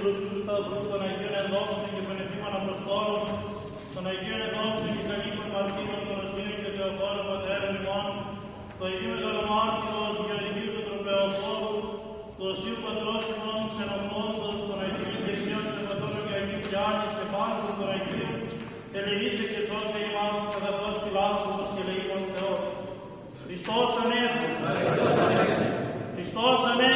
Χριστού Σταυρού, των Αγίων Ενδόξων και Πανεπίμων Αποστόλων, των Αγίων Ενδόξων και Καλύπων Μαρτύρων, των Οσίων και Θεοφόρων Πατέρων ημών, του Αγίου Μεγαλομάρτυρος Γεωργίου του Τροπεοφόρου, του Οσίου Πατρός ημών Ξενοφόντος, των Αγίων Δεσμιών Τεπατώρων και Αγίου Γιάννης και πάντων των Αγίων, τελεήσε και σώσε ημάς τους αγαθός φιλάνθρωπος και λεήμων Θεός. Χριστός Ανέστη. Χριστός Ανέστη.